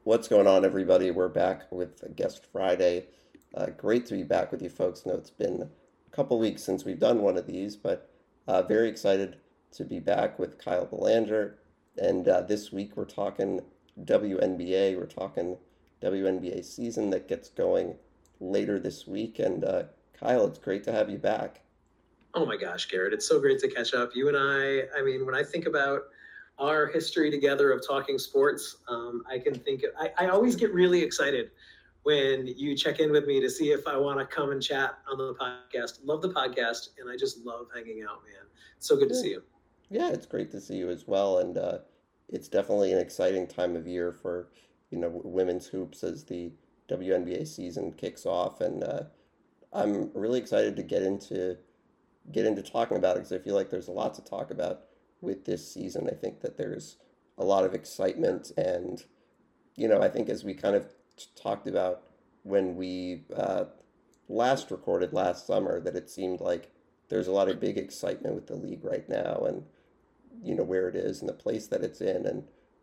What's going on, everybody? We're back with Guest Friday. Great to be back with you folks. I know it's been a couple weeks since we've done one of these, but very excited to be back with Kyle Belanger. And this week we're talking WNBA. We're talking WNBA season that gets going later this week. And Kyle, it's great to have you back. Oh my gosh, Garrett, it's so great to catch up. You and I mean, when I think about our history together of talking sports, I can think I always get really excited when you check in with me to see if I want to come and chat on the podcast. Love the podcast, and I just love hanging out, man. So good to Yeah. see you. Yeah, it's great to see you as well, and it's definitely an exciting time of year for women's hoops as the WNBA season kicks off, and I'm really excited to get into talking about it because I feel like there's a lot to talk about with this season. I think that there's a lot of excitement, and I think as we kind of talked about when we last recorded last summer, that it seemed like there's a lot of big excitement with the league right now, and where it is and the place that it's in, and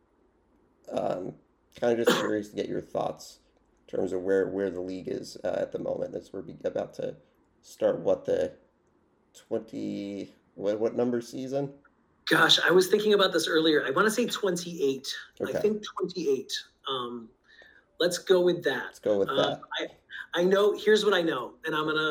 um, kind of just curious to get your thoughts in terms of where the league is at the moment as we're about to start what the 20 what number season? Gosh, I was thinking about this earlier. I want to say 28. I Okay, think 28. Um, let's go with that. let's go with Um, that. I know. Here's what I know, and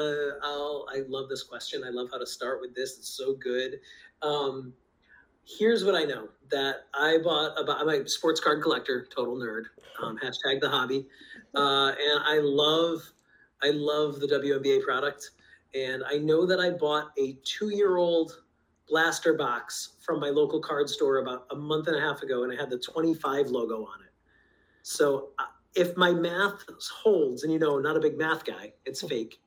I love this question. I love how to start with this. It's so good. Um, here's what I know that I bought about. I'm a sports card collector, total nerd. Hashtag the hobby, and I love the WNBA product, and I know that I bought a 2-year-old blaster box from my local card store about a month and a half ago, and it had the 25 logo on it. So if my math holds, and not a big math guy, it's fake.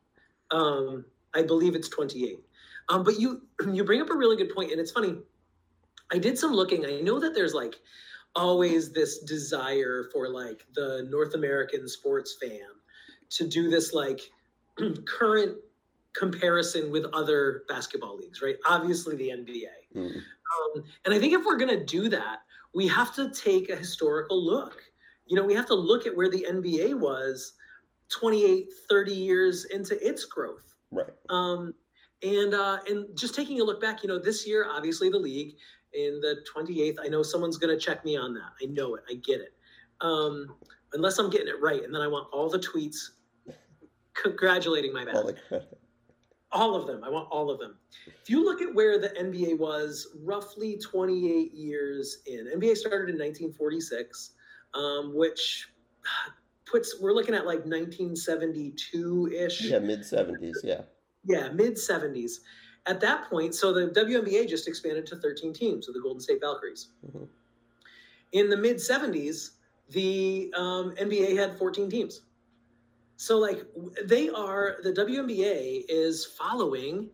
I believe it's 28. But you bring up a really good point, and it's funny. I did some looking. I know that there's like always this desire for like the North American sports fan to do this like current comparison with other basketball leagues, right? Obviously the NBA. Mm, And I think if we're going to do that, we have to take a historical look. We have to look at where the NBA was 28, 30 years into its growth. right. Um, and just taking a look back, this year, obviously the league in the 28th, I know someone's going to check me on that. I know it. I get it. Um, unless I'm getting it right. And then I want all the tweets congratulating my All math. the credit. All of them. I want all of them. If you look at where the NBA was roughly 28 years in, NBA started in 1946, which we're looking at like 1972-ish. Yeah, mid 70s. Yeah. Yeah, mid 70s. At that point, so the WNBA just expanded to 13 teams with the Golden State Valkyries. Hmm. In the mid 70s, the NBA had 14 teams. So like the WNBA is following,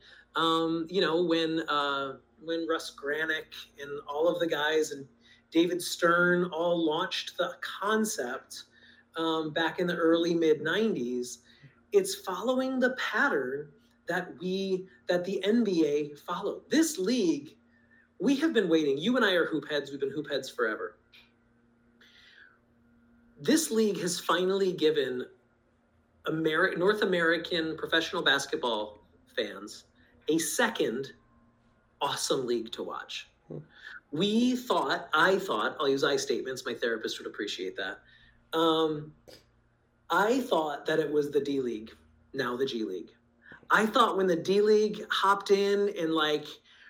when Russ Granick and all of the guys and David Stern all launched the concept back in the early mid 90s. It's following the pattern that the NBA followed. This league, we have been waiting. You and I are hoop heads. We've been hoop heads forever. This league has finally given North American professional basketball fans a second awesome league to watch. Hmm. I thought, I'll use I statements. My therapist would appreciate that. I thought that it was the D League, now the G League. I thought when the D League hopped in like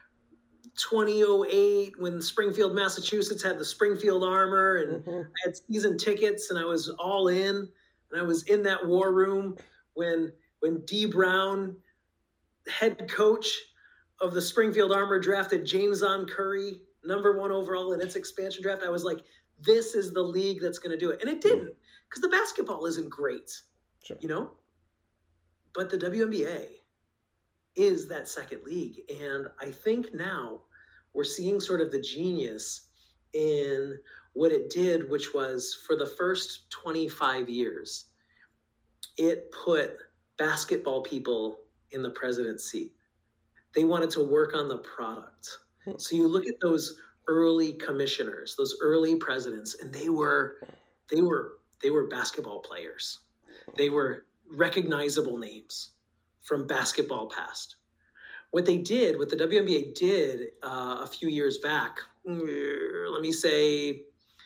2008, when Springfield, Massachusetts had the Springfield Armor, and Hmm. I had season tickets, and I was all in, and I was in that war room when D Brown, head coach of the Springfield Armor, drafted Jameson Curry, #1 overall in its expansion draft. I was like, this is the league that's going to do it. And it didn't, because the basketball isn't great, Sure. But the WNBA is that second league. And I think now we're seeing sort of the genius in what it did, which was for the first 25 years, it put basketball people in the president's seat. They wanted to work on the product. So you look at those early commissioners, those early presidents, and they were they were basketball players. They were recognizable names from basketball past. What the WNBA did a few years back, let me say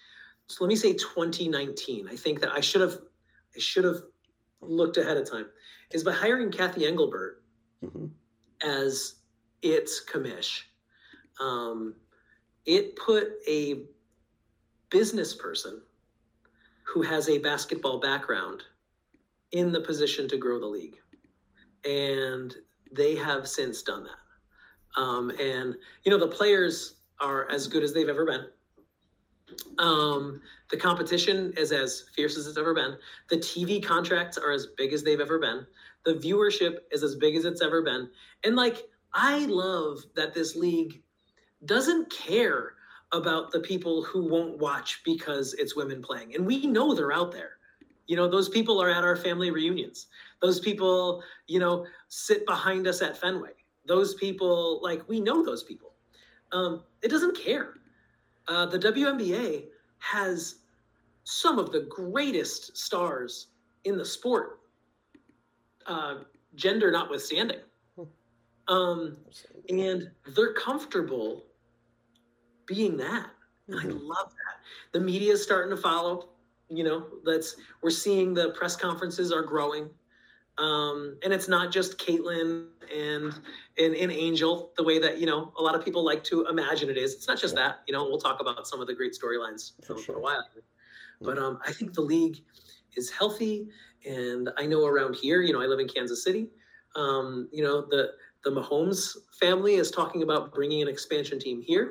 2019. I think that I should have looked ahead of time, is by hiring Kathy Engelbert as its commish. It put a business person who has a basketball background in the position to grow the league. And they have since done that. And, the players are as good as they've ever been. The competition is as fierce as it's ever been. The TV contracts are as big as they've ever been. The viewership is as big as it's ever been. And I love that this league doesn't care about the people who won't watch because it's women playing. And we know they're out there. Those people are at our family reunions. Those people, sit behind us at Fenway. Those people, we know those people. It doesn't care. The WNBA has some of the greatest stars in the sport, gender notwithstanding. And they're comfortable being that. And I love that. The media is starting to follow. We're seeing the press conferences are growing. And it's not just Caitlin and Angel, the way that, a lot of people like to imagine it is. It's not just that, we'll talk about some of the great storylines for a while. But I think the league is healthy. And I know around here, I live in Kansas City, the Mahomes family is talking about bringing an expansion team here.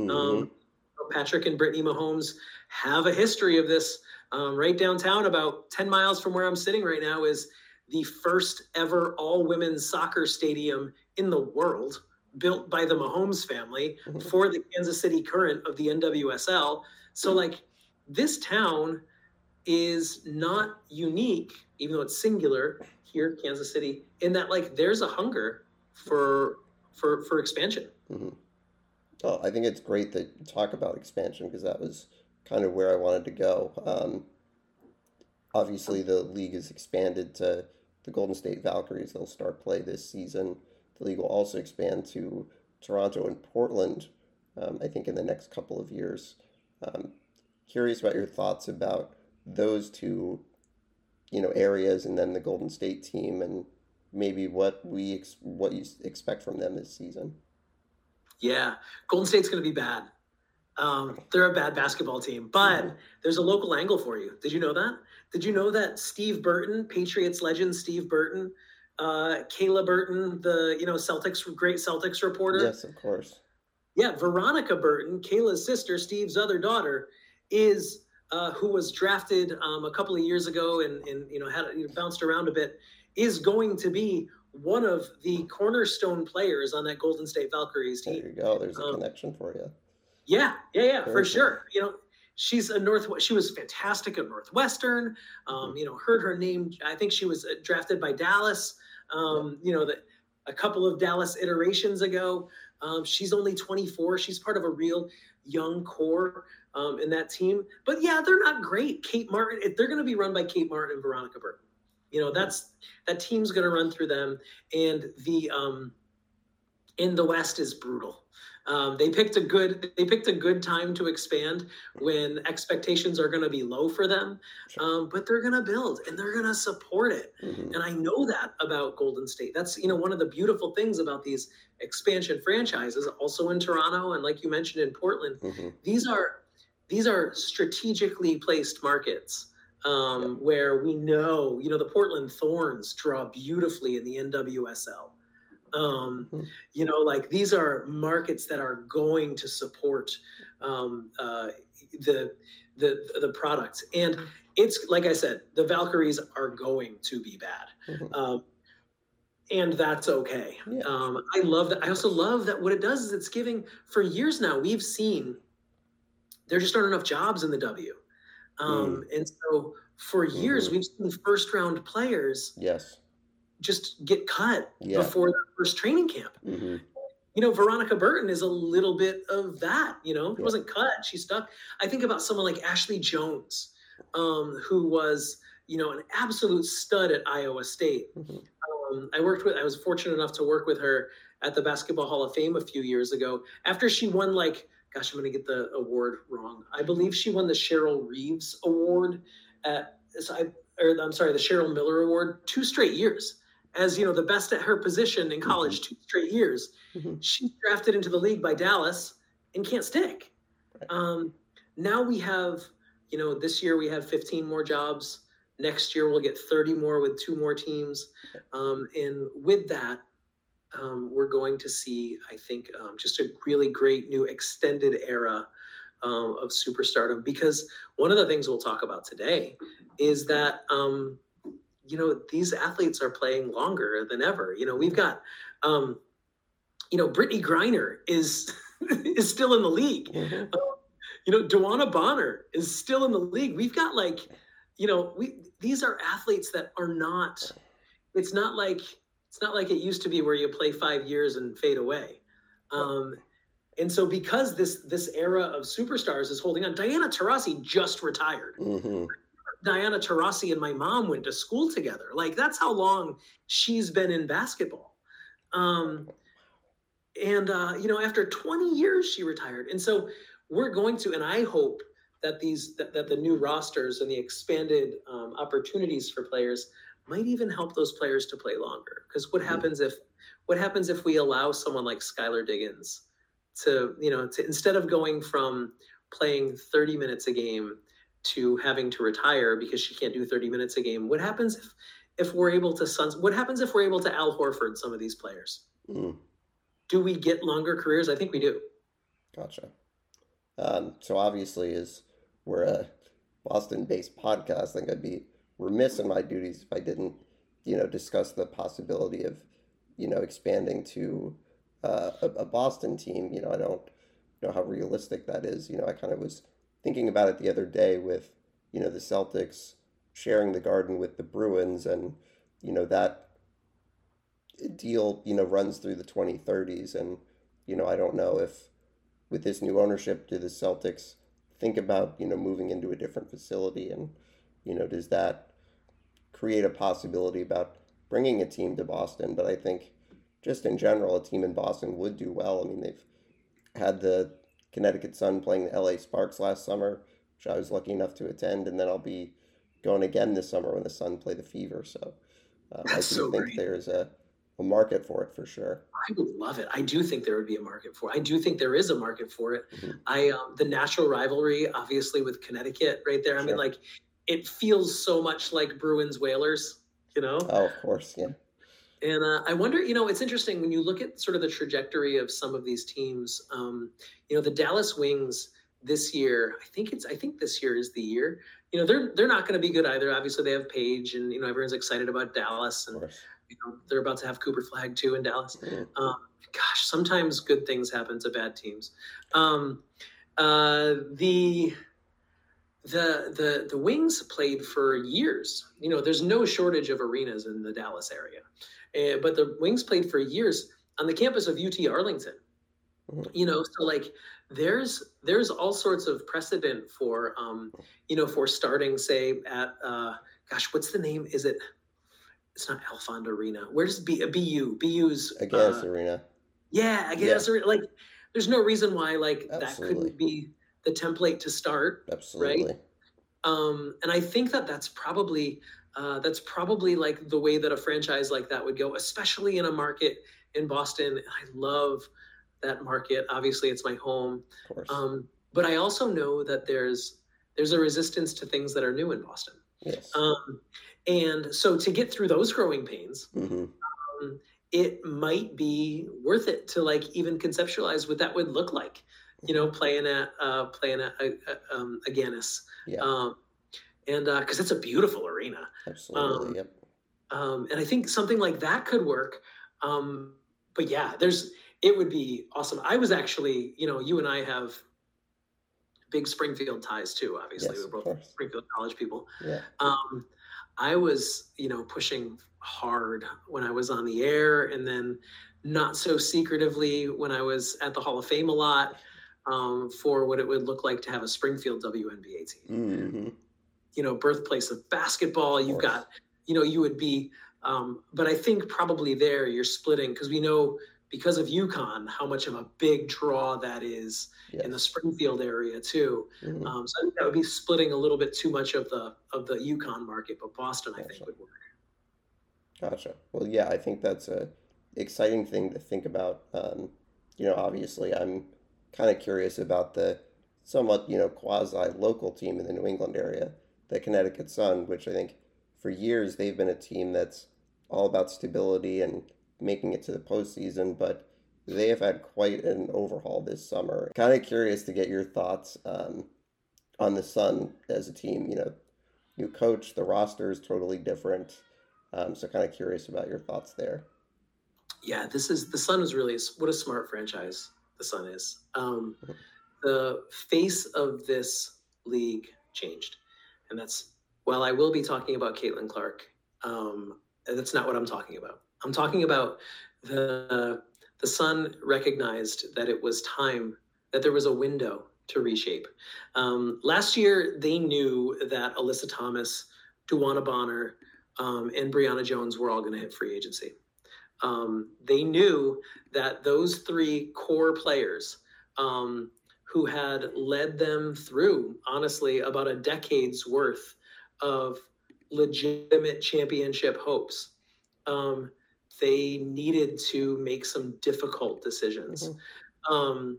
Patrick and Brittany Mahomes have a history of this. Right downtown, about 10 miles from where I'm sitting right now, is the first ever all-women's soccer stadium in the world, built by the Mahomes family for the Kansas City Current of the NWSL. So, this town is not unique, even though it's singular here, Kansas City, in that, there's a hunger for expansion. Well, I think it's great that you talk about expansion, because that was kind of where I wanted to go. Obviously, the league has expanded to the Golden State Valkyries. They'll start play this season. The league will also expand to Toronto and Portland, I think, in the next couple of years. Curious about your thoughts about those two, areas, and then the Golden State team, and maybe what you expect from them this season. Yeah, Golden State's going to be bad. They're a bad basketball team, but there's a local angle for you. Did you know that? Did you know that Steve Burton, Patriots legend Steve Burton, Kayla Burton, the great Celtics reporter? Yes, of course. Yeah, Veronica Burton, Kayla's sister, Steve's other daughter, is who was drafted a couple of years ago and had bounced around a bit, is going to be one of the cornerstone players on that Golden State Valkyries team. There you go. There's a connection for you. Yeah, for sure. She's she was fantastic at Northwestern. Heard her name. I think she was drafted by Dallas. A couple of Dallas iterations ago. She's only 24. She's part of a real young core in that team. But yeah, they're not great. Kate Martin. They're going to be run by Kate Martin and Veronica Burton. That team's going to run through them, and the in the West is brutal. They picked a good time to expand when expectations are going to be low for them, but they're going to build and they're going to support it. And I know that about Golden State. That's one of the beautiful things about these expansion franchises, also in Toronto and, like you mentioned, in Portland. These are strategically placed markets. Where we know, the Portland Thorns draw beautifully in the NWSL. These are markets that are going to support the products. And it's, like I said, the Valkyries are going to be bad. And that's okay. I love that. I also love that what it does is it's giving, for years now, we've seen there just aren't enough jobs in the W. And so for years, we've seen first round players just get cut before their first training camp. Veronica Burton is a little bit of that, She wasn't cut. She stuck. I think about someone like Ashley Jones, who was, an absolute stud at Iowa State. I was fortunate enough to work with her at the Basketball Hall of Fame a few years ago after she won, like, gosh, I'm going to get the award wrong. I believe she won the Cheryl Reeves Award the Cheryl Miller Award 2 straight years as, the best at her position in college, 2 straight years. She's drafted into the league by Dallas and can't stick. Now we have, this year we have 15 more jobs. Next year we'll get 30 more with 2 more teams. And with that, we're going to see, I think, just a really great new extended era of superstardom. Because one of the things we'll talk about today is that, these athletes are playing longer than ever. We've got, Brittany Griner is is still in the league. DeWanna Bonner is still in the league. We've got these are athletes that are not. It's not like it used to be where you play 5 years and fade away. And so because this era of superstars is holding on, Diana Taurasi just retired. Diana Taurasi and my mom went to school together. Like, that's how long she's been in basketball. After 20 years, she retired. And so we're going to, and I hope that that the new rosters and the expanded opportunities for players might even help those players to play longer. Because what happens if we allow someone like Skylar Diggins to instead of going from playing 30 minutes a game to having to retire because she can't do 30 minutes a game? What happens if we're able to Al Horford some of these players? Do we get longer careers? I think we do. Gotcha. So obviously, as we're a Boston-based podcast, I think I'd be remiss in my duties if I didn't, discuss the possibility of, expanding to a Boston team. I don't know how realistic that is. I kind of was thinking about it the other day with, the Celtics sharing the Garden with the Bruins, and, that deal, runs through the 2030s. And, I don't know if with this new ownership, do the Celtics think about, moving into a different facility? And, does that create a possibility about bringing a team to Boston? But I think just in general, a team in Boston would do well. I mean, they've had the Connecticut Sun playing the LA Sparks last summer, which I was lucky enough to attend, and then I'll be going again this summer when the Sun play the Fever. So I do think there's a market for it for sure. I would love it. I do think there would be a market for it. I do think there is a market for it. The natural rivalry, obviously, with Connecticut right there. I mean, like, it feels so much like Bruins Whalers, Oh, of course, yeah. And I wonder, it's interesting when you look at sort of the trajectory of some of these teams. The Dallas Wings this year, I think this year is the year. They're not going to be good either. Obviously, they have Paige, and everyone's excited about Dallas, and they're about to have Cooper Flag too in Dallas. Sometimes good things happen to bad teams. The Wings played for years. There's no shortage of arenas in the Dallas area. But the Wings played for years on the campus of UT Arlington. So like there's all sorts of precedent for for starting, say, at what's the name? It's not Alfond Arena. Where's BU's Agganis Arena? Yeah, Agganis Arena. Like, there's no reason why that couldn't be the template to start. Absolutely. Right? And I think that's probably like the way that a franchise like that would go, especially in a market in Boston. I love that market. Obviously, it's my home. Of course. But I also know that there's a resistance to things that are new in Boston. Yes. And so to get through those growing pains, it might be worth it to even conceptualize what that would look like. Playing at Agganis. Yeah. And because it's a beautiful arena. Absolutely. Yep. And I think something like that could work. But yeah, it would be awesome. I was actually, you and I have big Springfield ties too. Obviously, Yes, we're both Springfield College people. Yeah. I was, pushing hard when I was on the air, and then not so secretively when I was at the Hall of Fame a lot, for what it would look like to have a Springfield WNBA team. birthplace of basketball. Of You've course. got, you would be, but I think probably there you're splitting because we know because of UConn how much of a big draw that is in the Yes. Springfield area too. Hmm. So I think that would be splitting a little bit too much of the UConn market, but Boston I think Gotcha. would work. Gotcha. Well, yeah, I think that's a exciting thing to think about. Obviously, I'm kind of curious about the somewhat, quasi-local team in the New England area, the Connecticut Sun, which I think for years they've been a team that's all about stability and making it to the postseason, but they have had quite an overhaul this summer. Kind of curious to get your thoughts on the Sun as a team. New coach, the roster is totally different. So kind of curious about your thoughts there. Yeah, the Sun is really what a smart franchise the Sun is. The face of this league changed, and that's while I will be talking about Caitlin Clark. That's not what I'm talking about. I'm talking about the Sun recognized that it was time, that there was a window to reshape. Last year, they knew that Alyssa Thomas, Duana Bonner, and Brianna Jones were all going to hit free agency. They knew that those three core players who had led them through, honestly, about a decade's worth of legitimate championship hopes, they needed to make some difficult decisions. Hmm.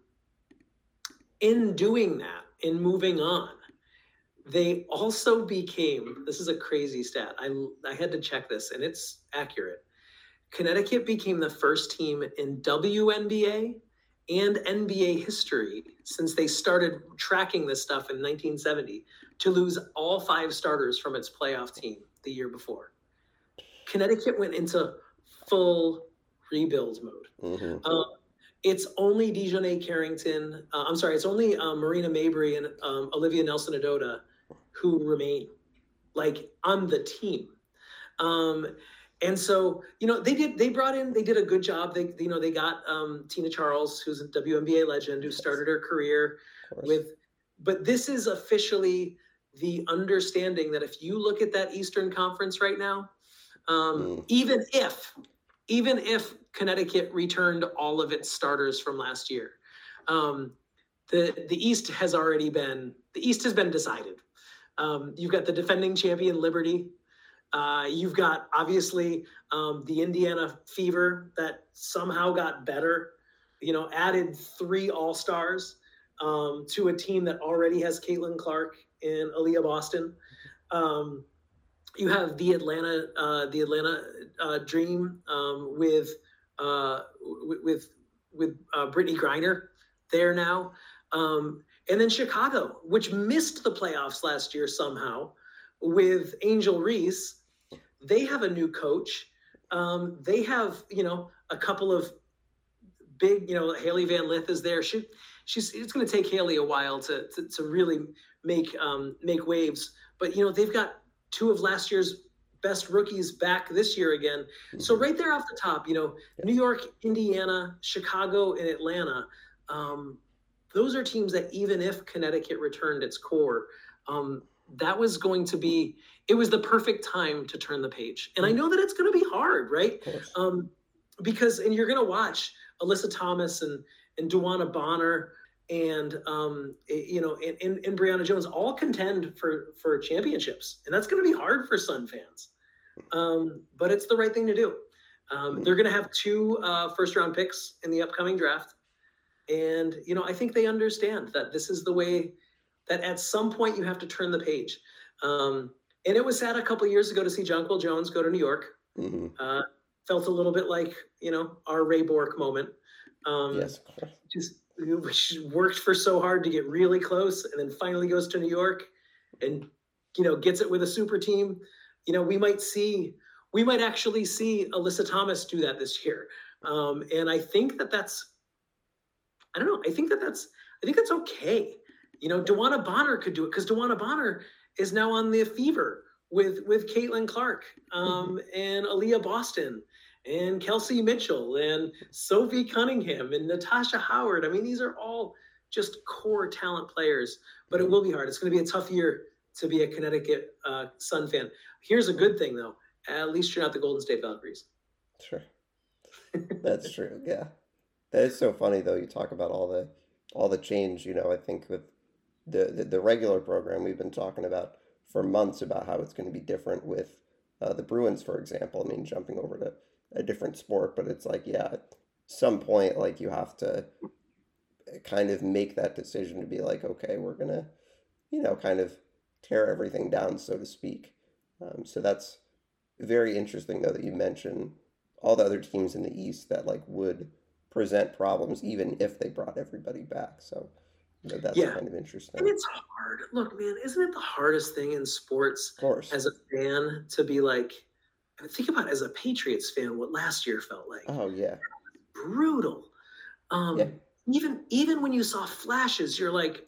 In doing that, in moving on, they also became, this is a crazy stat. I had to check this and it's accurate. Connecticut became the first team in WNBA and NBA history since they started tracking this stuff in 1970 to lose all 5 starters from its playoff team the year before. Connecticut went into full rebuild mode. Hmm. It's only Dejonae Carrington. It's only Marina Mabry and Olivia Nelson-Ododa who remain on the team. And so, they did a good job. They got Tina Charles, who's a WNBA legend, who started her career but this is officially the understanding that if you look at that Eastern Conference right now, even if Connecticut returned all of its starters from last year, the East has been decided. You've got the defending champion Liberty. You've got obviously the Indiana Fever that somehow got better, added 3 All-Stars to a team that already has Caitlin Clark and Aaliyah Boston. You have the Atlanta Dream with Brittany Griner there now, and then Chicago, which missed the playoffs last year somehow, with Angel Reese. They have a new coach. They have a couple of big, Haley Van Lith is there. It's going to take Haley a while to really make waves, but they've got 2 of last year's best rookies back this year again. Mm-hmm. So right there off the top, New York, Indiana, Chicago, and Atlanta, those are teams that even if Connecticut returned its core, that was going to be, it was the perfect time to turn the page. And I know that it's going to be hard, right? Because you're going to watch Alyssa Thomas and Duana Bonner and Brianna Jones all contend for championships, and that's going to be hard for Sun fans. But it's the right thing to do. They're going to have 2 first-round picks in the upcoming draft, and I think they understand that this is the way that at some point you have to turn the page. And it was sad a couple of years ago to see Jonquel Jones go to New York. Mm-hmm. Felt a little bit like our Ray Bork moment. Yes. Just worked for so hard to get really close, and then finally goes to New York, and gets it with a super team. We might actually see Alyssa Thomas do that this year, and I think that's. I don't know. I think that's okay. Duana Bonner could do it because Duana Bonner is now on the Fever with Caitlin Clark and Aaliyah Boston and Kelsey Mitchell and Sophie Cunningham and Natasha Howard. I mean, these are all just core talent players, but it will be hard. It's going to be a tough year to be a Connecticut Sun fan. Here's a good thing, though. At least you're not the Golden State Valkyries. Sure. That's true. Yeah. That is so funny though. You talk about all the change, I think with the regular program we've been talking about for months about how it's going to be different with the Bruins, for example. I mean, jumping over to a different sport, but it's like, yeah, at some point, like you have to kind of make that decision to be like, okay, we're gonna, kind of tear everything down, so to speak. So that's very interesting, though, that you mention all the other teams in the East that like would present problems even if they brought everybody back. So that's Yeah. kind of interesting. And it's hard. Look, man, isn't it the hardest thing in sports Of course. as a fan to be like, think about as a Patriots fan what last year felt like. Oh yeah. Brutal. Yeah. Even when you saw flashes, you're like,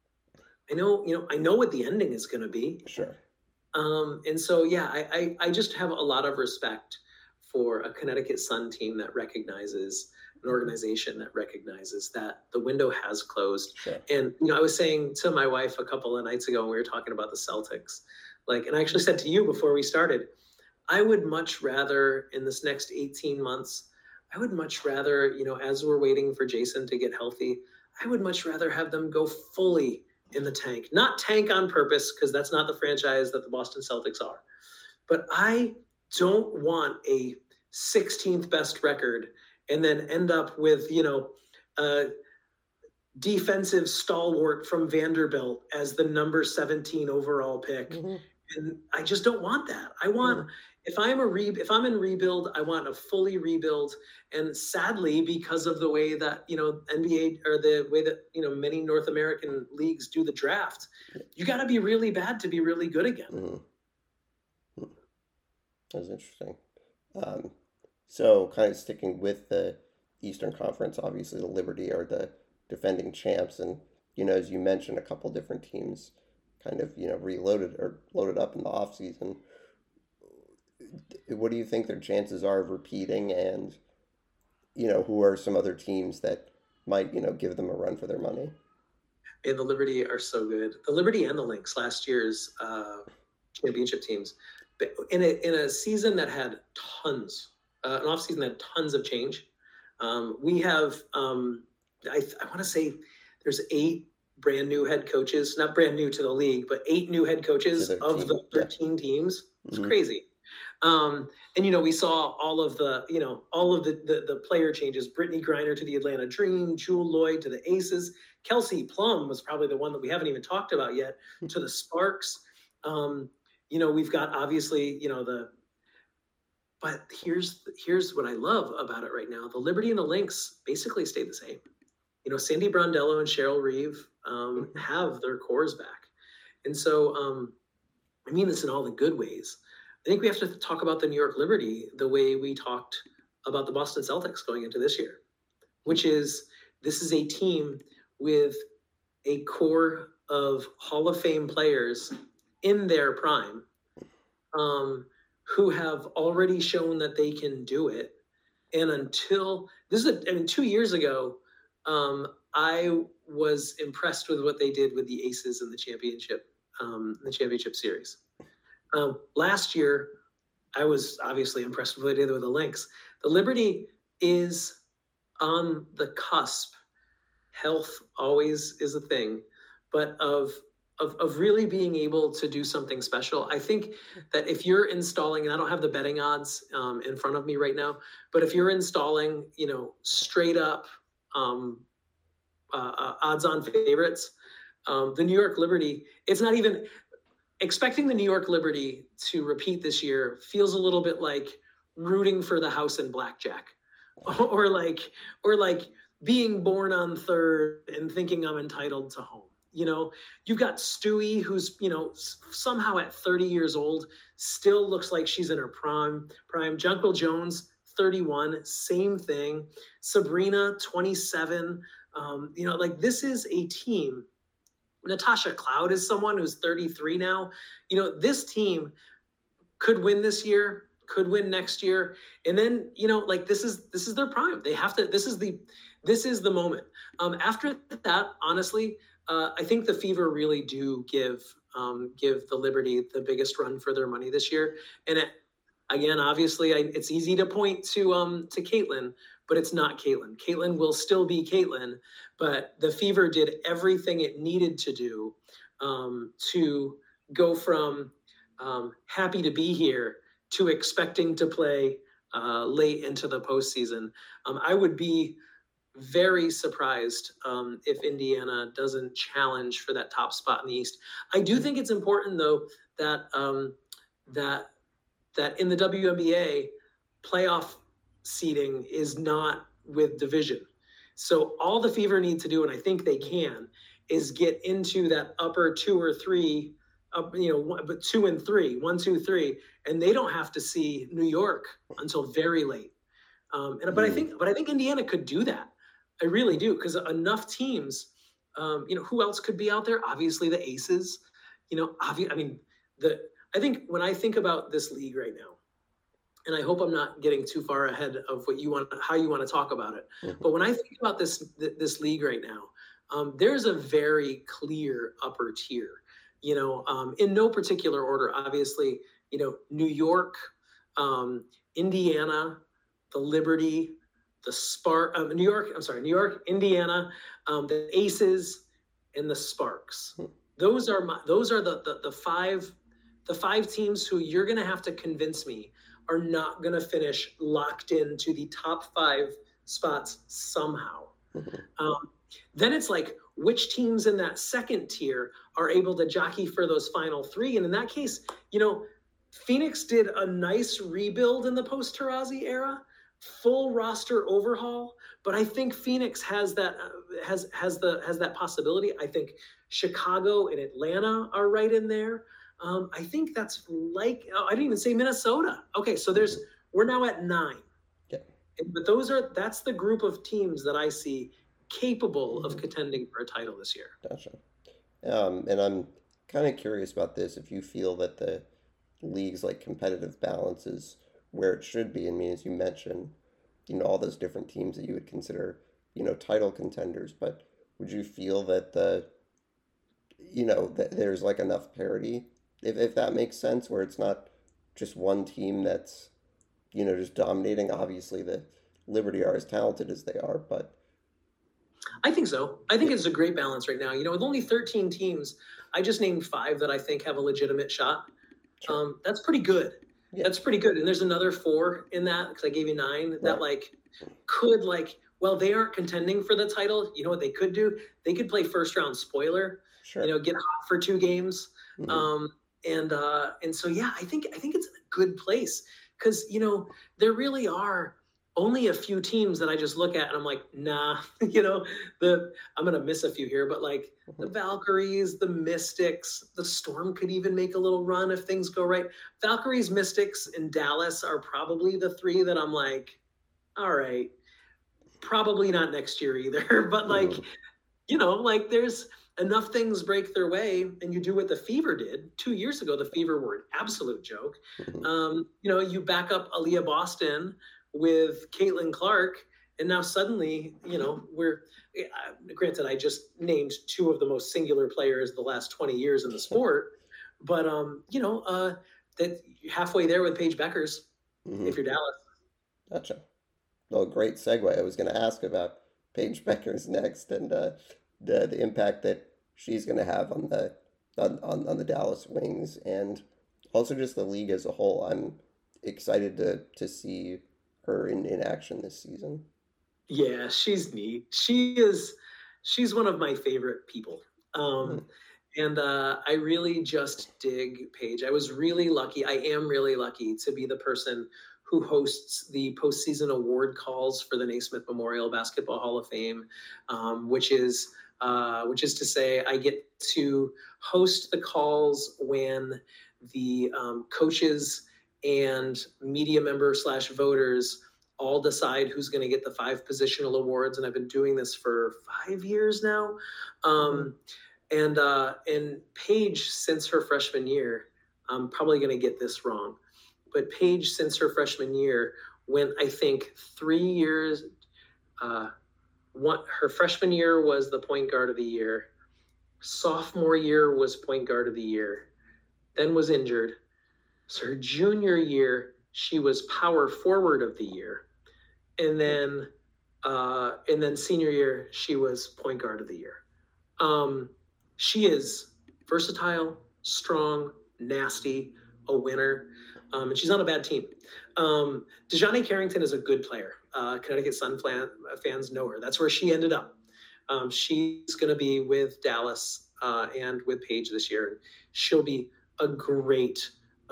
I know what the ending is going to be. Sure. And so, yeah, I just have a lot of respect for a Connecticut Sun team that recognizes an organization that recognizes that the window has closed. Sure. And, I was saying to my wife a couple of nights ago when we were talking about the Celtics, and I actually said to you before we started, I would much rather in this next 18 months, I would much rather, as we're waiting for Jason to get healthy, I would much rather have them go fully in the tank, not tank on purpose, because that's not the franchise that the Boston Celtics are. But I don't want a 16th best record and then end up with, a defensive stalwart from Vanderbilt as the number 17 overall pick. Mm-hmm. And I just don't want that. I want, if I'm in rebuild, I want a fully rebuild. And sadly, because of the way that, NBA or the way that, many North American leagues do the draft, you got to be really bad to be really good again. Mm-hmm. That's interesting. So kind of sticking with the Eastern Conference, obviously the Liberty are the defending champs. And, as you mentioned, a couple different teams kind of, reloaded or loaded up in the offseason. What do you think their chances are of repeating, and who are some other teams that might give them a run for their money? And the Liberty are so good. The Liberty and the Lynx, last year's championship teams, but in a season that had tons, an off season that had tons of change. We have I want to say there's 8 brand new head coaches, not brand new to the league, but 8 new head coaches of the 13 teams. It's crazy. And we saw all of the player changes. Brittany Griner to the Atlanta Dream, Jewel Lloyd to the Aces, Kelsey Plum was probably the one that we haven't even talked about yet, to the Sparks. We've got obviously but here's what I love about it right now. The Liberty and the Lynx basically stayed the same. Sandy Brondello and Cheryl Reeve have their cores back, and so I mean this in all the good ways. I think we have to talk about the New York Liberty the way we talked about the Boston Celtics going into this year, which is this is a team with a core of Hall of Fame players in their prime who have already shown that they can do it. And until 2 years ago, I was impressed with what they did with the Aces in the championship series. Last year, I was obviously impressed with what they did with the Lynx. The Liberty is on the cusp. Health always is a thing, but of really being able to do something special. I think that if you're installing, and I don't have the betting odds in front of me right now, but if you're installing, straight up odds on favorites, the New York Liberty, it's not even expecting the New York Liberty to repeat this year feels a little bit like rooting for the house in blackjack, or like being born on third and thinking I'm entitled to home. You've got Stewie, who's, somehow at 30 years old, still looks like she's in her prime. Jonquil Jones, 31, same thing. Sabrina, 27. This is a team. Natasha Cloud is someone who's 33 now. This team could win this year, could win next year. And then, this is their prime. They have to, this is the moment. After that, honestly, I think the Fever really do give give the Liberty the biggest run for their money this year. And again, obviously, it's easy to point to Caitlin, but it's not Caitlin. Caitlin will still be Caitlin, but the Fever did everything it needed to do to go from happy to be here to expecting to play late into the postseason. I would be very surprised if Indiana doesn't challenge for that top spot in the East. I do think it's important, though, that that in the WNBA, playoff seeding is not with division. So all the Fever need to do, and I think they can, is get into that upper 2 or 3, but 2 and 3, 1, 2, 3, and they don't have to see New York until very late. But I think Indiana could do that. I really do, because enough teams. Who else could be out there? Obviously, the Aces. I think when I think about this league right now, and I hope I'm not getting too far ahead of how you want to talk about it. Mm-hmm. But when I think about this league right now, there's a very clear upper tier. In no particular order. Obviously, New York, Indiana, the Liberty, the New York, Indiana, the Aces, and the Sparks. Those are the five teams who you're going to have to convince me are not going to finish locked into the top 5 spots somehow. Mm-hmm. Then it's like, which teams in that second tier are able to jockey for those final 3? And in that case, Phoenix did a nice rebuild in the post-Taurasi era, full roster overhaul. But I think Phoenix has that that possibility. I think Chicago and Atlanta are right in there. I think that's I didn't even say Minnesota. Okay, so we're now at 9. Yeah. But that's the group of teams that I see capable of contending for a title this year. Gotcha. And I'm kind of curious about this. If you feel that the league's competitive balance is where it should be. I mean, as you mentioned, all those different teams that you would consider, title contenders. But would you feel that that there's enough parity? If that makes sense, where it's not just one team that's, just dominating. Obviously, the Liberty are as talented as they are, but I think so. I think it's a great balance right now. With only 13 teams, I just named 5 that I think have a legitimate shot. Sure. That's pretty good. Yeah. That's pretty good. And there's another 4 in that, because I gave you 9 that could they aren't contending for the title. You know what they could do? They could play first round spoiler. Sure. Get hot for 2 games. Mm-hmm. And so, yeah, I think it's in a good place, because, there really are only a few teams that I just look at and I'm like, nah, I'm going to miss a few here, but the Valkyries, the Mystics, the Storm could even make a little run if things go right. Valkyries, Mystics, and Dallas are probably the 3 that I'm like, all right, probably not next year either. But there's enough things break their way, and you do what the Fever did 2 years ago. The Fever were an absolute joke. Mm-hmm. You back up Aaliyah Boston with Caitlin Clark, and now suddenly, we're granted, I just named 2 of the most singular players the last 20 years in the sport, but that halfway there with Paige Beckers, mm-hmm. if you're Dallas. Gotcha. Well, great segue. I was going to ask about Paige Beckers next, and the impact that she's going to have on the Dallas Wings, and also just the league as a whole. I'm excited to see her in action this season. Yeah, she's neat. She's one of my favorite people. And I really just dig Paige. I was really lucky. I am really lucky to be the person who hosts the postseason award calls for the Naismith Memorial Basketball Hall of Fame, which is to say I get to host the calls when the coaches and media members / voters all decide who's going to get the 5 positional awards. And I've been doing this for 5 years now. And Paige, since her freshman year, I'm probably going to get this wrong, but Paige, since her freshman year, went, I think, 3 years. Her freshman year was the point guard of the year. Sophomore year was point guard of the year, then was injured. So her junior year, she was power forward of the year, and then senior year, she was point guard of the year. She is versatile, strong, nasty, a winner, and she's on a bad team. DeJohnny Carrington is a good player. Connecticut Sun fans know her. That's where she ended up. She's going to be with Dallas and with Paige this year. She'll be a great.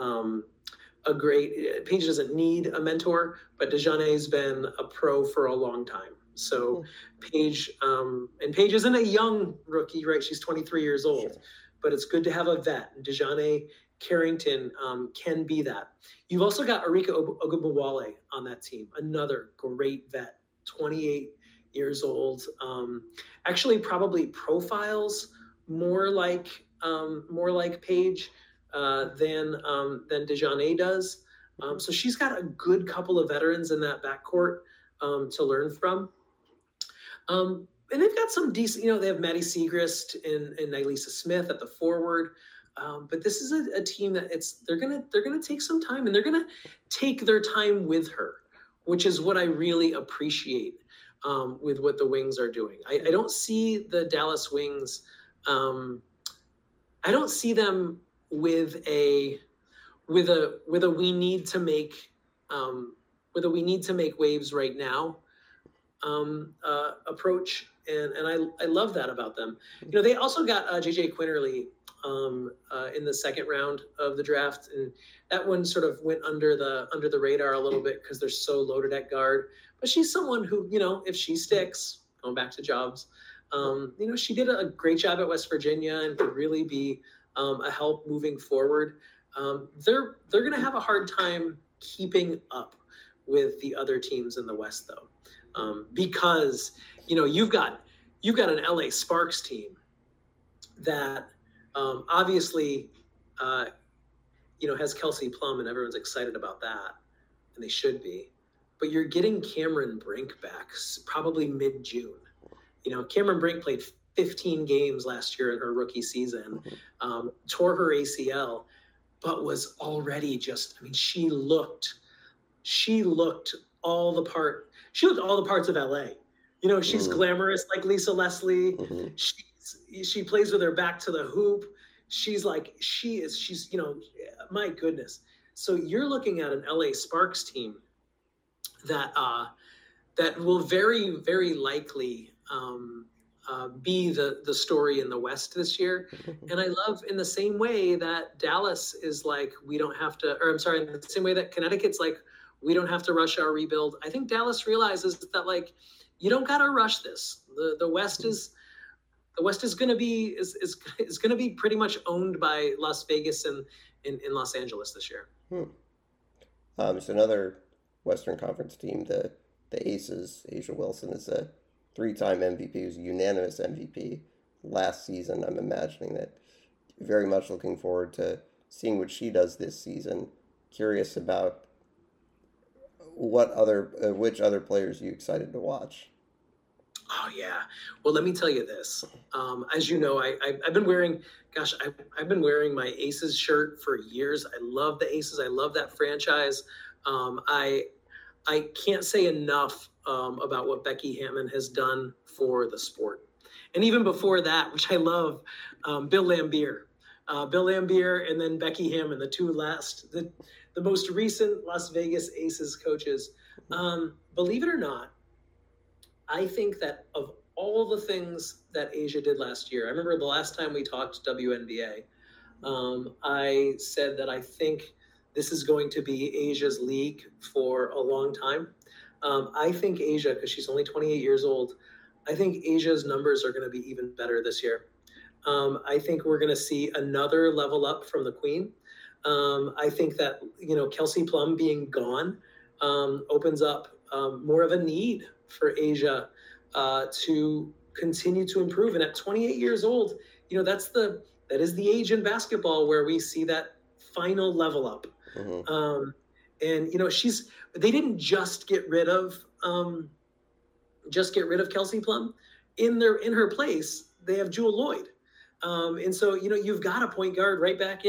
Paige doesn't need a mentor, but DeJohnny's been a pro for a long time. So Paige, and Paige isn't a young rookie, right? She's 23 years old, sure. But it's good to have a vet. DeJohnny Carrington can be that. You've also got Arika Ogunbowale on that team, another great vet, 28 years old. Actually, probably profiles more like Paige than DeJohnny does. So she's got a good couple of veterans in that backcourt to learn from. And they've got some decent, they have Maddie Siegrist and Nylisa Smith at the forward. But this is a team that they're gonna take some time, and they're gonna take their time with her, which is what I really appreciate with what the Wings are doing. I don't see the Dallas Wings. I don't see them with a we need to make waves right now approach, and I love that about them. They also got JJ Quinterly in the second round of the draft, and that one sort of went under the radar a little bit because they're so loaded at guard. But she's someone who, if she sticks, going back to jobs, she did a great job at West Virginia and could really be a help moving forward. They're going to have a hard time keeping up with the other teams in the West, though, because you've got an LA Sparks team that obviously has Kelsey Plum, and everyone's excited about that, and they should be. But you're getting Cameron Brink back probably mid-June. Cameron Brink played 15 games last year in her rookie season, tore her ACL, but was already she looked all the part. She looked all the parts of LA. She's glamorous like Lisa Leslie. Mm-hmm. She plays with her back to the hoop. She's my goodness. So you're looking at an LA Sparks team that will very, very likely be the story in the West this year. And I love, in the same way that Dallas is like, in the same way that Connecticut's like, we don't have to rush our rebuild. I think Dallas realizes that you don't got to rush this. The West is going to be going to be pretty much owned by Las Vegas and in Los Angeles this year. There's another Western Conference team, the Aces. A'ja Wilson is a 3-time MVP, was a unanimous MVP last season. I'm imagining that. Very much looking forward to seeing what she does this season. Curious about which other players are you excited to watch? Oh yeah. Well, let me tell you this. As you know, I've been wearing my Aces shirt for years. I love the Aces. I love that franchise. I can't say enough about what Becky Hammon has done for the sport. And even before that, which I love, Bill Laimbeer, and then Becky Hammon, the most recent Las Vegas Aces coaches. Believe it or not, I think that of all the things that A'ja did last year, I remember the last time we talked WNBA, I said that I think this is going to be A'ja's league for a long time. I think A'ja, because she's only 28 years old, I think A'ja's numbers are going to be even better this year. I think we're going to see another level up from the Queen. I think that, Kelsey Plum being gone opens up more of a need for A'ja to continue to improve. And at 28 years old, that is the age in basketball where we see that final level up. Mm-hmm. They didn't just get rid of Kelsey Plum. In her place, they have Jewell Loyd. And so, you've got a point guard right back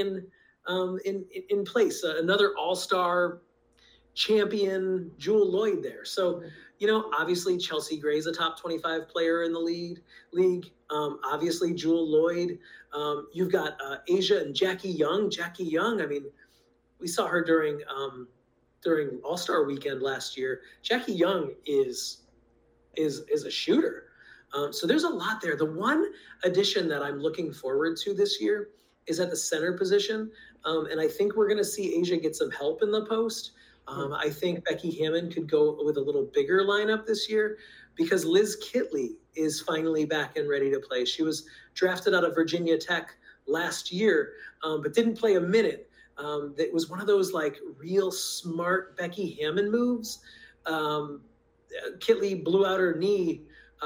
in place, another all-star champion, Jewel Lloyd there. So, obviously Chelsea Gray's a top 25 player in the league. Obviously Jewel Lloyd. You've got Asia and Jackie Young. Jackie Young, I mean, we saw her during All-Star Weekend last year. Jackie Young is a shooter. So there's a lot there. The one addition that I'm looking forward to this year is at the center position. And I think we're going to see Asia get some help in the post. I think Becky Hammon could go with a little bigger lineup this year because Liz Kitley is finally back and ready to play. She was drafted out of Virginia Tech last year, but didn't play a minute. That was one of those like real smart Becky Hammon moves. Kitley blew out her knee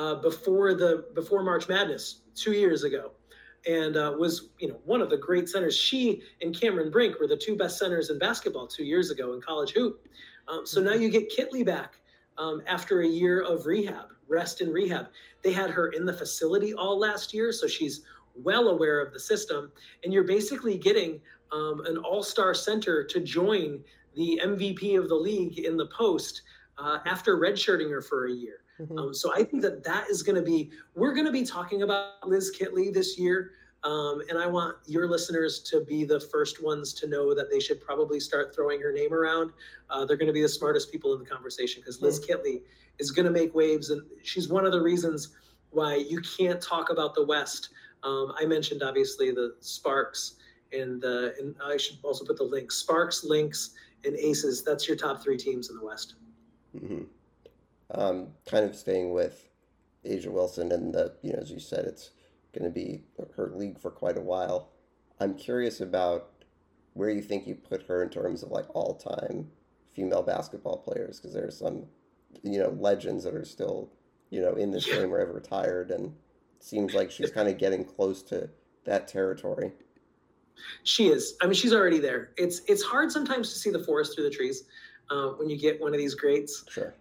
before March Madness 2 years ago, and was one of the great centers. She and Cameron Brink were the two best centers in basketball 2 years ago in college hoop. So now you get Kitley back after a year of rest and rehab. They had her in the facility all last year, so she's well aware of the system. And you're basically getting an all-star center to join the MVP of the league in the post after redshirting her for a year. So I think that is going to be, we're going to be talking about Liz Kitley this year. And I want your listeners to be the first ones to know that they should probably start throwing her name around. They're going to be the smartest people in the conversation because Liz Kitley is going to make waves. And she's one of the reasons why you can't talk about the West. I mentioned, obviously, the Sparks and I should also put the links. Sparks, Lynx, and Aces. That's your top three teams in the West. Mm-hmm. Kind of staying with Asia Wilson and as you said, it's going to be her league for quite a while. I'm curious about where you think you put her in terms of like all-time female basketball players, because there's some, legends that are still, in this game or have retired, and it seems like she's kind of getting close to that territory. She is. I mean, she's already there. It's hard sometimes to see the forest through the trees when you get one of these greats. Sure.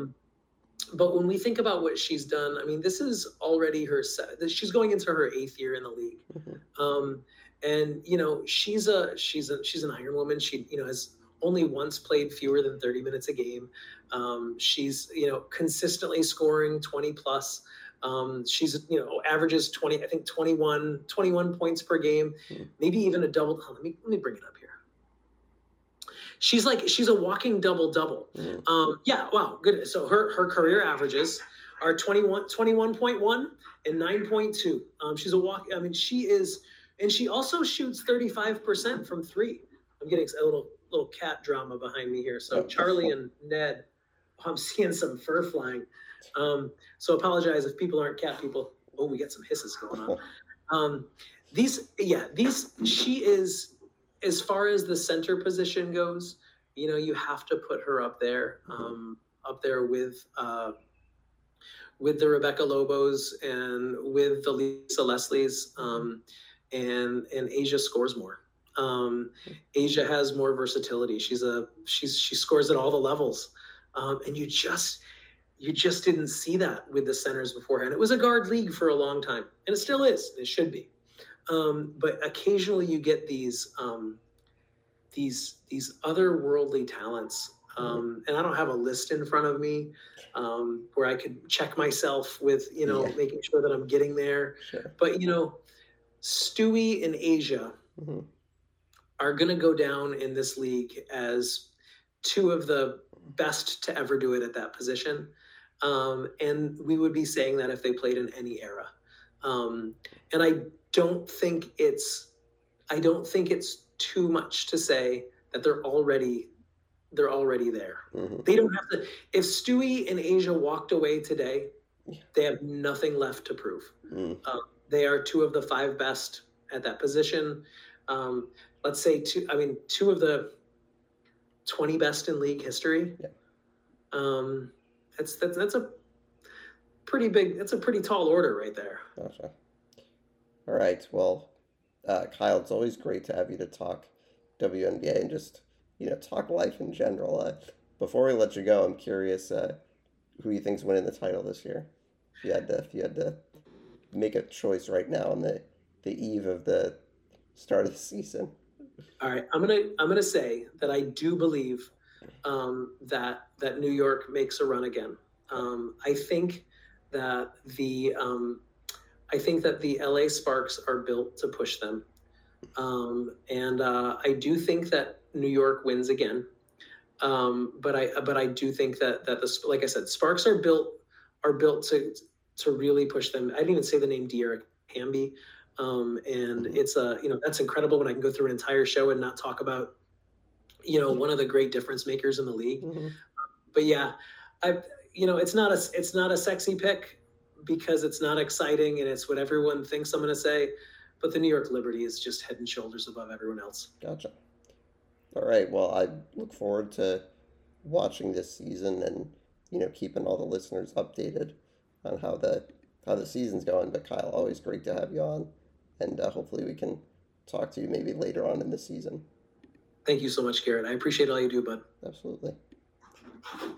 But when we think about what she's done, I mean, this is already she's going into her 8th year in the league. Mm-hmm. And she's an Iron Woman. She has only once played fewer than 30 minutes a game. She's consistently scoring 20 plus. She's averages 21 points per game, maybe even a double. Let me bring it up here. She's a walking double-double. Yeah, wow, good. So her career averages are 21.1 and 9.2. She's a walk. I mean, she is, and she also shoots 35% from three. I'm getting a little cat drama behind me here. So Charlie and Ned, I'm seeing some fur flying. So apologize if people aren't cat people. Oh, we got some hisses going on. She is. As far as the center position goes, you have to put her up there with the Rebecca Lobos and with the Lisa Leslies, and Asia scores more. Asia has more versatility. She scores at all the levels, and you just didn't see that with the centers beforehand. It was a guard league for a long time, and it still is. It should be. But occasionally you get these otherworldly talents, and I don't have a list in front of me where I could check myself with making sure that I'm getting there. Sure. But Stewie and Asia are going to go down in this league as two of the best to ever do it at that position, and we would be saying that if they played in any era. And I don't think it's too much to say that they're already there. Mm-hmm. They don't have to. If Stewie and Asia walked away today, they have nothing left to prove. Mm-hmm. They are two of the 5 best at that position. Let's say two of the 20 best in league history. Yeah. That's a pretty big. That's a pretty tall order right there. Gotcha. All right. Well, Kyle, it's always great to have you to talk WNBA and just talk life in general. Before we let you go, I'm curious who you think's winning the title this year. If you had to make a choice right now in the the eve of the start of the season. All right, I'm gonna say that I do believe that New York makes a run again. I think that the LA Sparks are built to push them, and I do think that New York wins again. But I do think that the like I said, Sparks are built to really push them. I didn't even say the name De'Aaron Hamby, and it's that's incredible when I can go through an entire show and not talk about one of the great difference makers in the league. Mm-hmm. But yeah, I it's not a sexy pick because it's not exciting and it's what everyone thinks I'm going to say. But the New York Liberty is just head and shoulders above everyone else. Gotcha. All right. Well, I look forward to watching this season and keeping all the listeners updated on how the season's going. But Kyle, always great to have you on, and hopefully we can talk to you maybe later on in the season. Thank you so much, Garrett. I appreciate all you do, bud. Absolutely.